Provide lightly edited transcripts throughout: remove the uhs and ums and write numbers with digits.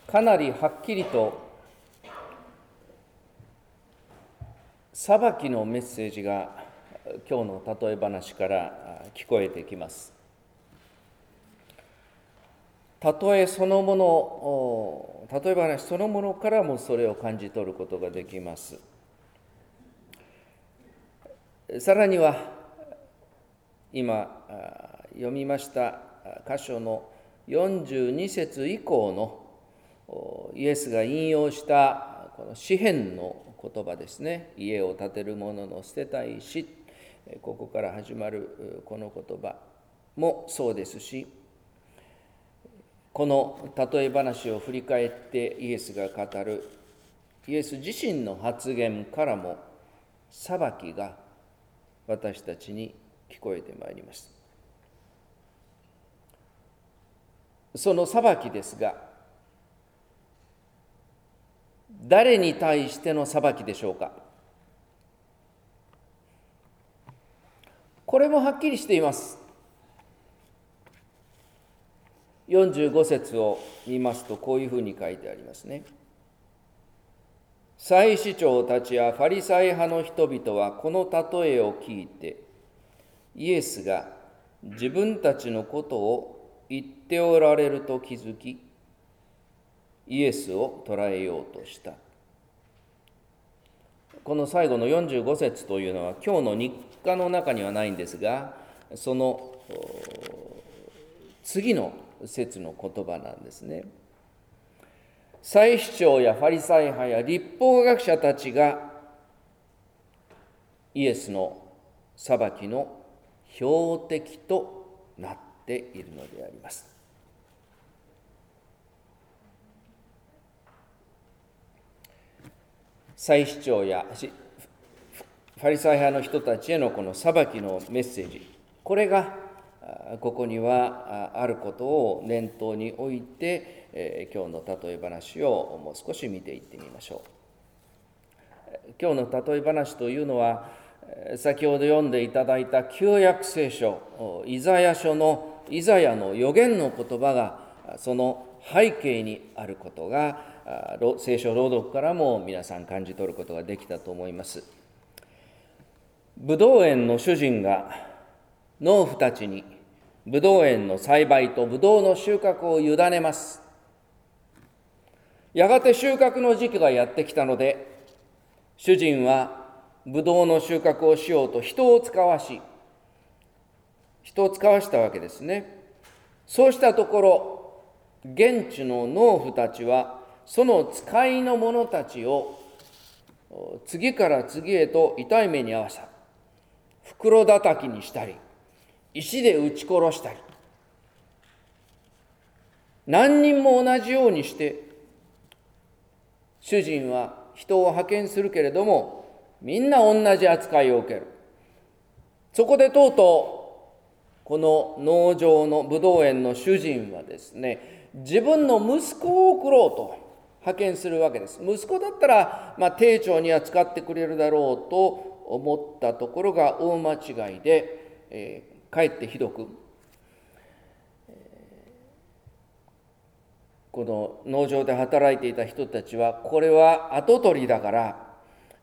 かなりはっきりと裁きのメッセージが今日の例え話から聞こえてきます。例えそのもの、例え話そのものからもそれを感じ取ることができます。さらには今読みました箇所の42節以降のイエスが引用したこの詩編の言葉ですね。家を建てる者の捨てたい死、ここから始まるこの言葉もそうですし、この例え話を振り返ってイエスが語るイエス自身の発言からも裁きが私たちに聞こえてまいります。その裁きですが、誰に対しての裁きでしょうか。これもはっきりしています。45節を見ますとこういうふうに書いてありますね。祭司長たちやファリサイ派の人々はこの例えを聞いて、イエスが自分たちのことを言っておられると気づき、イエスを捕らえようとした。この最後の45節というのは今日の日課の中にはないんですが、その次の節の言葉なんですね。祭司長やファリサイ派や律法学者たちがイエスの裁きの標的となっているのであります。祭司長やファリサイ派の人たちへのこの裁きのメッセージ、これがここにはあることを念頭に置いて、今日の例え話をもう少し見ていってみましょう。今日の例え話というのは、先ほど読んでいただいた旧約聖書、イザヤ書のイザヤの預言の言葉がその背景にあることが、聖書朗読からも皆さん感じ取ることができたと思います。ブドウ園の主人が農夫たちにブドウ園の栽培とブドウの収穫を委ねます。やがて収穫の時期がやってきたので、主人はブドウの収穫をしようと人を使わしたわけですね。そうしたところ、現地の農夫たちはその使いの者たちを次から次へと痛い目に遭わせ、袋叩きにしたり、石で撃ち殺したり、何人も同じようにして、主人は人を派遣するけれども、みんな同じ扱いを受ける。そこでとうとう、この農場のブドウ園の主人はですね、自分の息子を送ろうと派遣するわけです。息子だったら、丁重には使ってくれるだろうと思ったところが大間違いで、かえってひどく、この農場で働いていた人たちは、これは跡取りだから、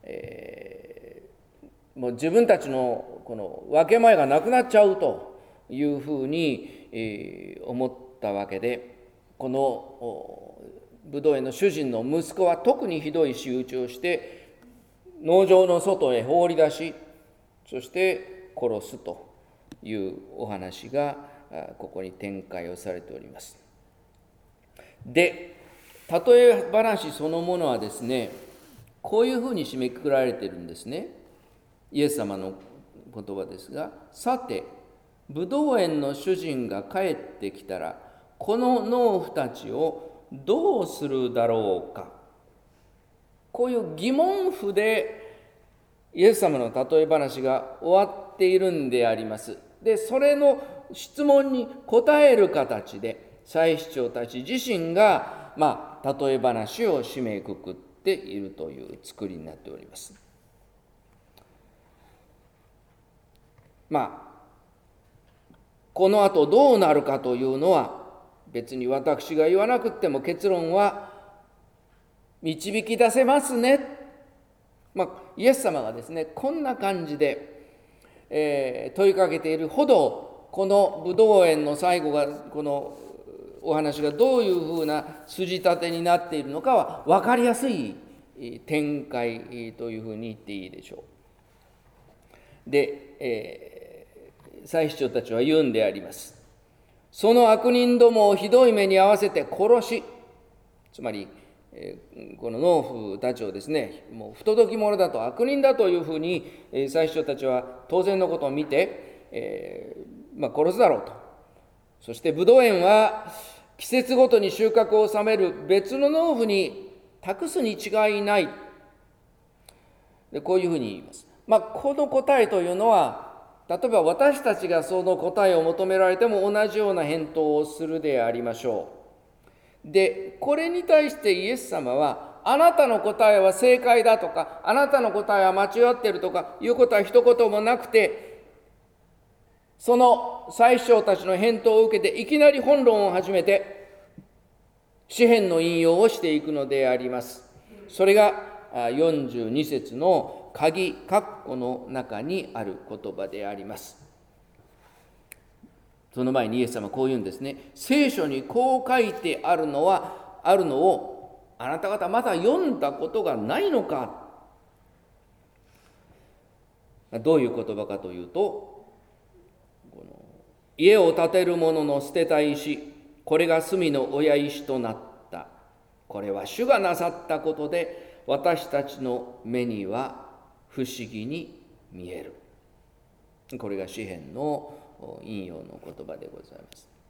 もう自分たちのこの分け前がなくなっちゃうというふうに、思ったわけで、このブドウ園の主人の息子は特にひどい仕打ちをして農場の外へ放り出し、そして殺すというお話がここに展開をされております。で、例え話そのものはですね、こういうふうに締めくくられているんですね。イエス様の言葉ですが、さて、ブドウ園の主人が帰ってきたら、この農夫たちをどうするだろうか。こういう疑問符でイエス様の例え話が終わっているんであります。で、それの質問に答える形で、祭司長たち自身が、例え話を締めくくっているという作りになっております。この後どうなるかというのは別に私が言わなくても結論は導き出せますね。イエス様がですね、こんな感じで、問いかけているほど、このブドウ園の最後が、このお話がどういうふうな筋立てになっているのかは分かりやすい展開というふうに言っていいでしょう。で、祭司長たちは言うんであります。その悪人どもをひどい目に遭わせて殺し、つまり、この農夫たちをですね、もう不届き者だと、悪人だというふうに、祭司長たちは当然のことを見て、殺すだろうと。そしてブドウ園は季節ごとに収穫を収める別の農夫に託すに違いない。でこういうふうに言います。この答えというのは、例えば私たちがその答えを求められても同じような返答をするでありましょう。で、これに対してイエス様は、あなたの答えは正解だとか、あなたの答えは間違っているとかいうことは一言もなくて、その祭司長たちの返答を受けていきなり本論を始めて、詩編の引用をしていくのであります。それが42節の鍵括弧の中にある言葉であります。その前にイエス様はこう言うんですね。聖書にこう書いてあるのをあなた方まだ読んだことがないのか。どういう言葉かというと、家を建てる者の捨てた石、これが隅の親石となった。これは主がなさったことで、私たちの目には不思議に見える。これが詩編の引用の言葉でござい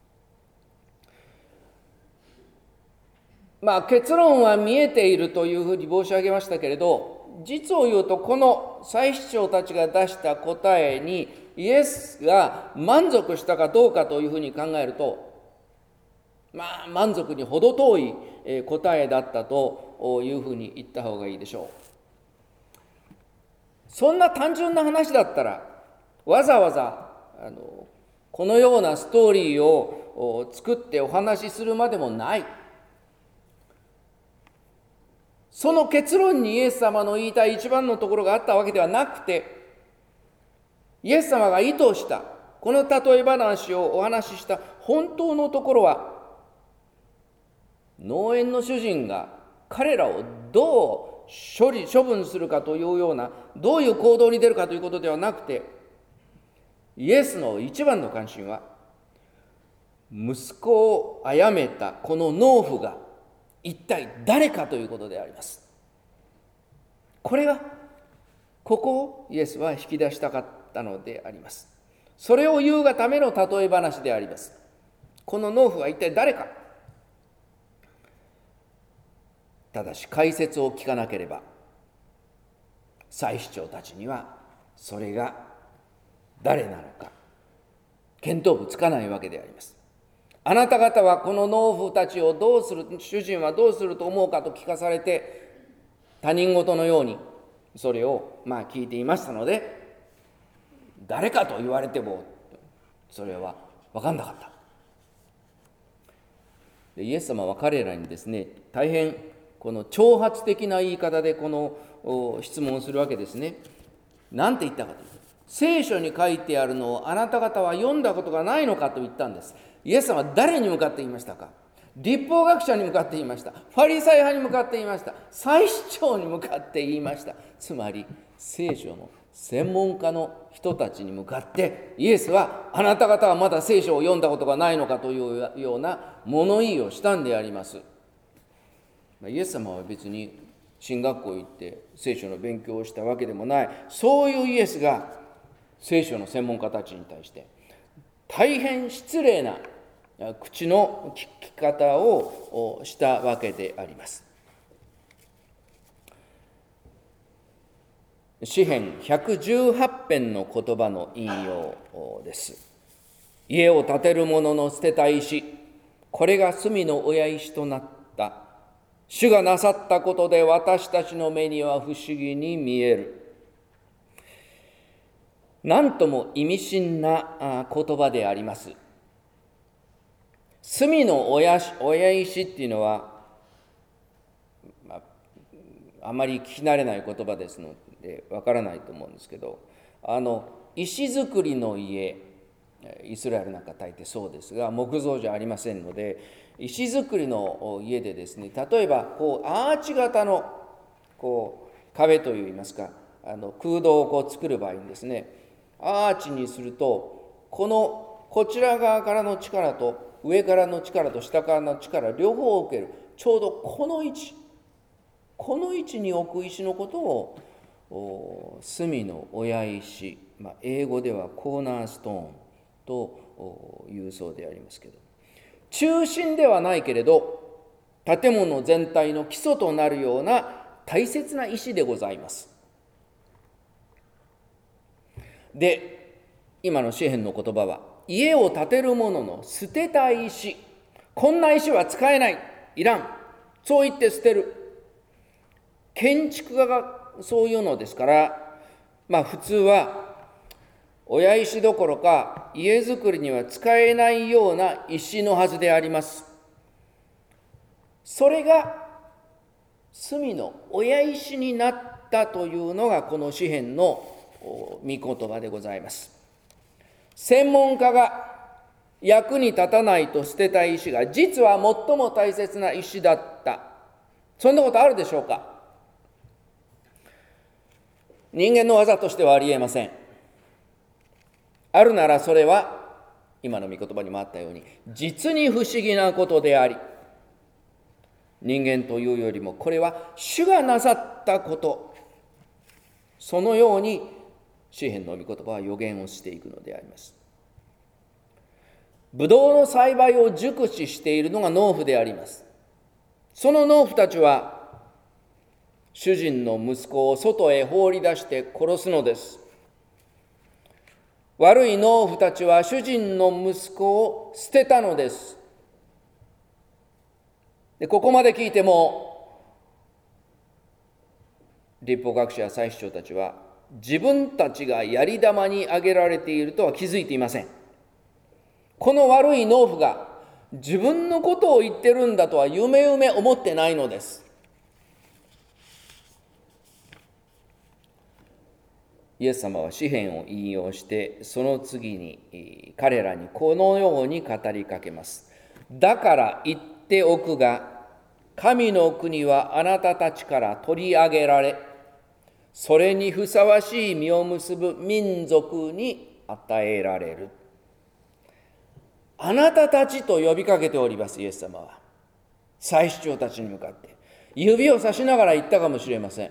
ます。結論は見えているというふうに申し上げましたけれど、実を言うとこの祭司長たちが出した答えにイエスが満足したかどうかというふうに考えると、満足に程遠い答えだったというふうに言った方がいいでしょう。そんな単純な話だったら、わざわざこのようなストーリーを作ってお話しするまでもない。その結論にイエス様の言いたい一番のところがあったわけではなくて、イエス様が意図したこの例え話をお話しした本当のところは、農園の主人が彼らをどう処分するかというような、どういう行動に出るかということではなくて、イエスの一番の関心は、息子を殺めたこの農夫が一体誰かということであります。ここをイエスは引き出したかったのであります。それを言うがための例え話であります。この農夫は一体誰か。ただし解説を聞かなければ、祭司長たちにはそれが誰なのか見当つかないわけであります。あなた方はこの農夫たちをどうする、主人はどうすると思うかと聞かされて、他人事のようにそれを聞いていましたので、誰かと言われてもそれは分かんなかった。でイエス様は彼らにですね、大変この挑発的な言い方でこの質問をするわけですね。なんて言ったかというと、聖書に書いてあるのをあなた方は読んだことがないのかと言ったんです。イエス様は誰に向かって言いましたか。律法学者に向かって言いました。ファリサイ派に向かって言いました。祭司長に向かって言いました。つまり聖書の専門家の人たちに向かってイエスは、あなた方はまだ聖書を読んだことがないのかというような物言いをしたんであります。イエス様は別に神学校行って聖書の勉強をしたわけでもない。そういうイエスが聖書の専門家たちに対して大変失礼な口の聞き方をしたわけであります。詩編118編の言葉の引用です。家を建てる者の捨てた石、これが隅の親石となった。主がなさったことで私たちの目には不思議に見える。なんとも意味深な言葉であります。隅の親石っていうのは、 あまり聞き慣れない言葉ですのでわからないと思うんですけど、石造りの家、イスラエルなんか大抵そうですが、木造じゃありませんので、石造りの家でですね、例えばアーチ型の壁といいますか、空洞を作る場合にですね、アーチにすると、こちら側からの力と上からの力と下からの力両方を受ける、ちょうどこの位置に置く石のことを隅の親石、英語ではコーナーストーンというそうでありますけど、中心ではないけれど建物全体の基礎となるような大切な石でございます。で、今の詩編の言葉は、家を建てる者の捨てた石、こんな石は使えない、いらん、そう言って捨てる。建築家がそういうのですから、普通は親石どころか家づくりには使えないような石のはずであります。それが隅の親石になったというのがこの詩編の御言葉でございます。専門家が役に立たないと捨てた石が実は最も大切な石だった。そんなことあるでしょうか。人間の技としてはありえません。あるならそれは今の御言葉にもあったように実に不思議なことであり、人間というよりもこれは主がなさったこと、そのように詩編の御言葉は予言をしていくのであります。ブドウの栽培を熟知しているのが農夫であります。その農夫たちは主人の息子を外へ放り出して殺すのです。悪い農夫たちは主人の息子を捨てたのです。で、ここまで聞いても律法学者や祭司長たちは自分たちがやり玉に挙げられているとは気づいていません。この悪い農夫が自分のことを言ってるんだとは夢々思ってないのです。イエス様は詩編を引用してその次に彼らにこのように語りかけます。だから言っておくが、神の国はあなたたちから取り上げられ、それにふさわしい実を結ぶ民族に与えられる。あなたたちと呼びかけております。イエス様は祭司長たちに向かって指をさしながら言ったかもしれません。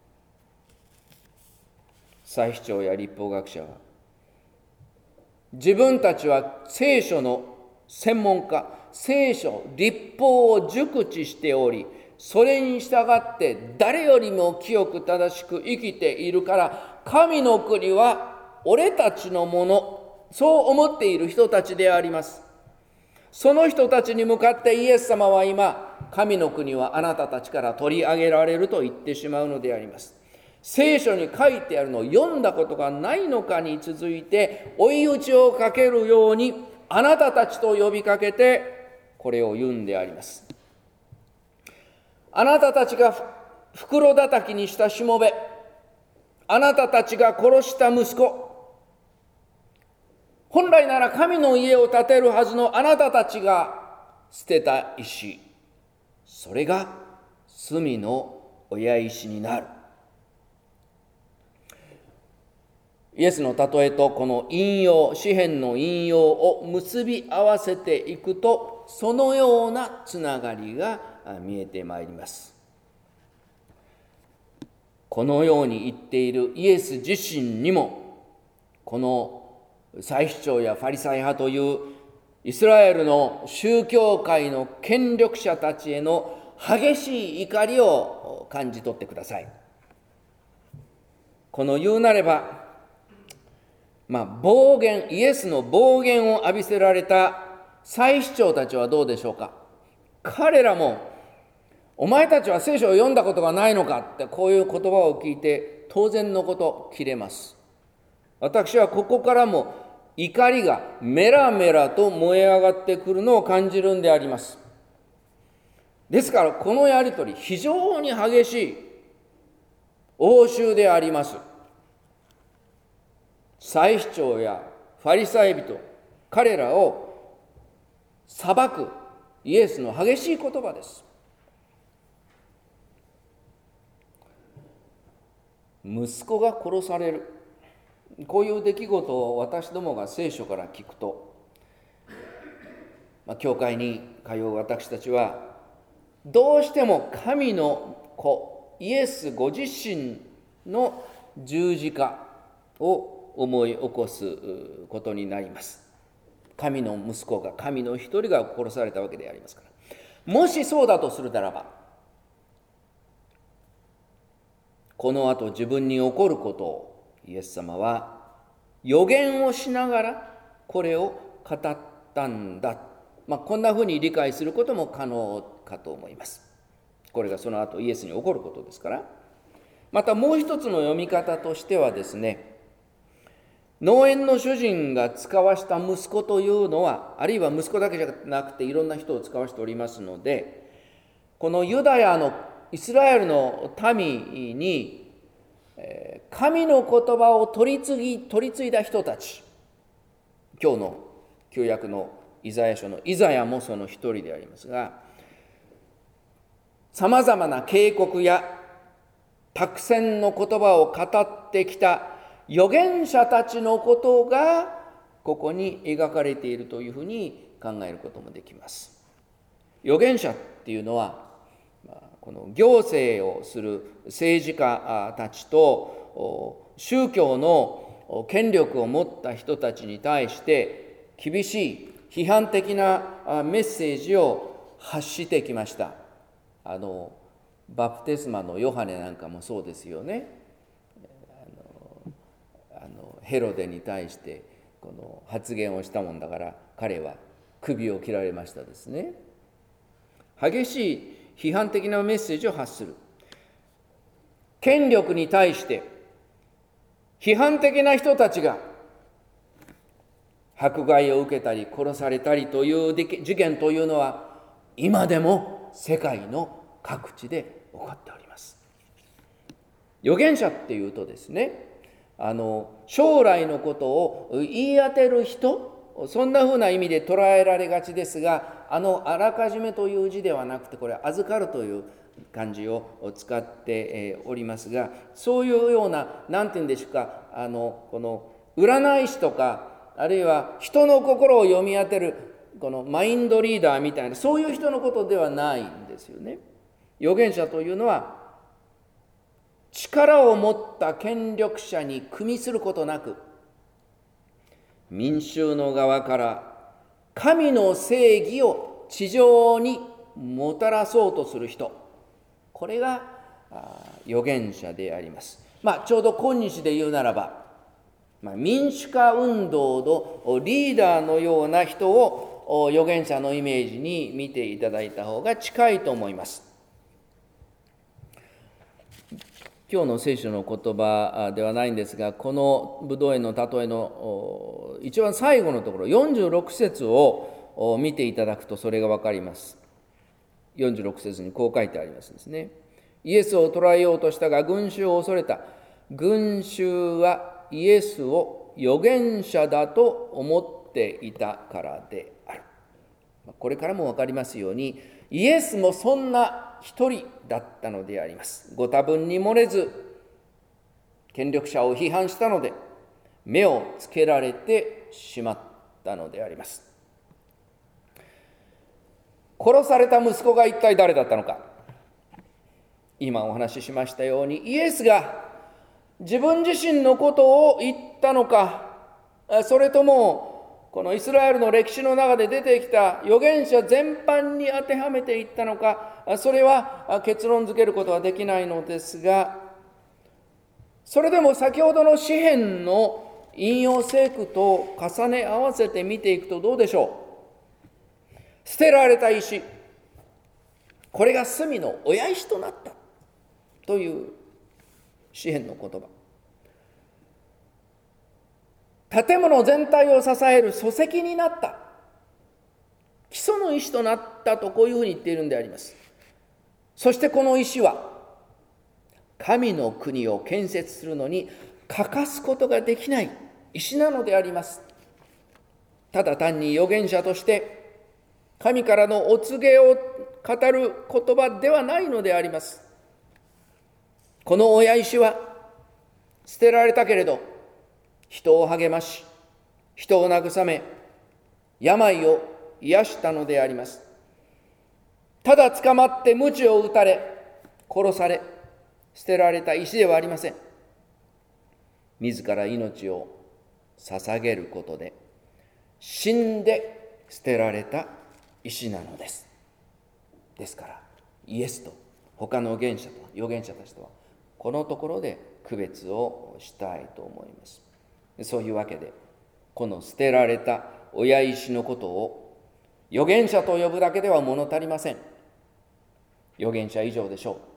祭司長や律法学者は自分たちは聖書の専門家、聖書、律法を熟知しており、それに従って誰よりも清く正しく生きているから、神の国は俺たちのもの、そう思っている人たちであります。その人たちに向かってイエス様は今、神の国はあなたたちから取り上げられると言ってしまうのであります。聖書に書いてあるのを読んだことがないのかに続いて、追い打ちをかけるようにあなたたちと呼びかけてこれを言うんであります。あなたたちが袋叩きにしたしもべ、あなたたちが殺した息子、本来なら神の家を建てるはずのあなたたちが捨てた石、それが隅の親石になる。イエスの例えとこの引用、詩編の引用を結び合わせていくと、そのようなつながりが見えてまいります。このように言っているイエス自身にも、この祭司長やファリサイ派というイスラエルの宗教界の権力者たちへの激しい怒りを感じ取ってください。この言うなれば、暴言、イエスの暴言を浴びせられた祭司長たちはどうでしょうか。彼らも、お前たちは聖書を読んだことがないのかって、こういう言葉を聞いて当然のこと切れます。私はここからも怒りがメラメラと燃え上がってくるのを感じるんであります。ですからこのやり取り非常に激しい。 欧州であります祭司長やファリサイ人、彼らを裁くイエスの激しい言葉です。息子が殺される、こういう出来事を私どもが聖書から聞くと、教会に通う私たちはどうしても神の子イエスご自身の十字架を思い起こすことになります。神の息子が、神の一人が殺されたわけでありますから。もしそうだとするならば、この後自分に起こることをイエス様は予言をしながらこれを語ったんだ。こんなふうに理解することも可能かと思います。これがその後イエスに起こることですから。またもう一つの読み方としてはですね、農園の主人が使わした息子というのは、あるいは息子だけじゃなくていろんな人を使わしておりますので、このユダヤのイスラエルの民に神の言葉を取り継いだ人たち、今日の旧約のイザヤ書のイザヤもその一人でありますが、さまざまな警告や託宣の言葉を語ってきた預言者たちのことがここに描かれているというふうに考えることもできます。預言者っていうのは、この行政をする政治家たちと宗教の権力を持った人たちに対して厳しい批判的なメッセージを発してきました。バプテスマのヨハネなんかもそうですよね。ヘロデに対してこの発言をしたもんだから彼は首を切られましたですね。激しい批判的なメッセージを発する。権力に対して批判的な人たちが迫害を受けたり殺されたりという事件というのは今でも世界の各地で起こっております。預言者っていうとですね、将来のことを言い当てる人、そんなふうな意味で捉えられがちですが、あらかじめという字ではなくて、これ預かるという漢字を使っておりますが、そういうような、なんていうんでしょうか、この占い師とか、あるいは人の心を読み当てるこのマインドリーダーみたいな、そういう人のことではないんですよね。預言者というのは力を持った権力者に組みすることなく、民衆の側から神の正義を地上にもたらそうとする人、これが預言者であります。ちょうど今日で言うならば、民主化運動のリーダーのような人を預言者のイメージに見ていただいた方が近いと思います。今日の聖書の言葉ではないんですが、このブドウ園の例えの一番最後のところ、46節を見ていただくとそれが分かります。46節にこう書いてありますですね。イエスを捕らえようとしたが群衆を恐れた。群衆はイエスを預言者だと思っていたからである。これからも分かりますように、イエスもそんな一人だったのであります。ご多分に漏れず権力者を批判したので目をつけられてしまったのであります。殺された息子が一体誰だったのか。今お話ししましたように、イエスが自分自身のことを言ったのか、それともこのイスラエルの歴史の中で出てきた預言者全般に当てはめていったのか、それは結論付けることはできないのですが、それでも先ほどの詩編の引用聖句と重ね合わせて見ていくとどうでしょう。捨てられた石、これが隅の親石となったという詩編の言葉。建物全体を支える礎石になった、基礎の石となったとこういうふうに言っているんであります。そしてこの石は神の国を建設するのに欠かすことができない石なのであります。ただ単に預言者として神からのお告げを語る言葉ではないのであります。この親石は捨てられたけれど、人を励まし、人を慰め、病を癒したのであります。ただ捕まって鞭を打たれ、殺され、捨てられた石ではありません。自ら命を捧げることで、死んで捨てられた石なのです。ですから、イエスと他の預言者たちとは、このところで区別をしたいと思います。そういうわけで、この捨てられた親石のことを預言者と呼ぶだけでは物足りません。預言者以上でしょう。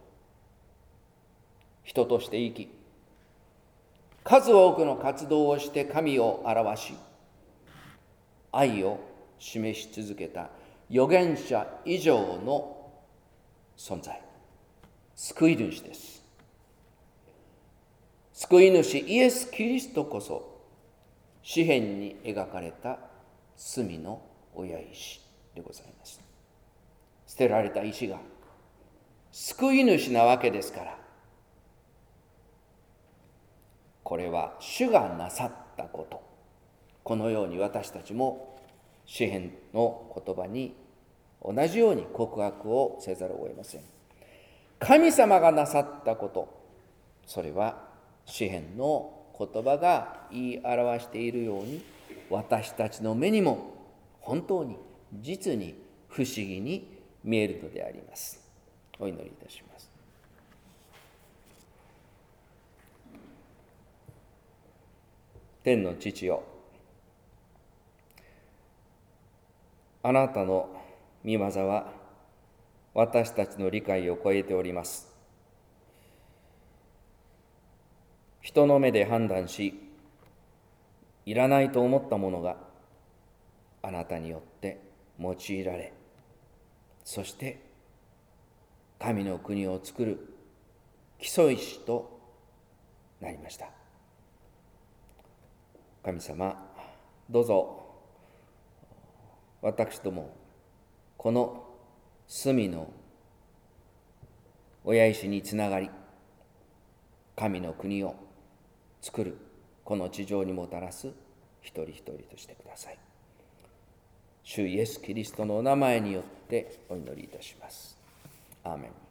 人として生き、数多くの活動をして神を表し、愛を示し続けた預言者以上の存在、救い主です。救い主イエス・キリストこそ、詩篇に描かれた隅の親石でございます。捨てられた石が救い主なわけですから、これは主がなさったこと。このように私たちも詩篇の言葉に同じように告白をせざるを得ません。神様がなさったこと、それは詩篇の言葉が言い表しているように、私たちの目にも本当に実に不思議に見えるのであります。お祈りいたします。天の父よ、あなたの御業は私たちの理解を超えております。人の目で判断し、いらないと思ったものがあなたによって用いられ、そして神の国を作る基礎石となりました。神様、どうぞ私どもこの隅の親石につながり、神の国を作るこの地上にもたらす一人一人としてください。主イエス・キリストのお名前によってお祈りいたします。アーメン。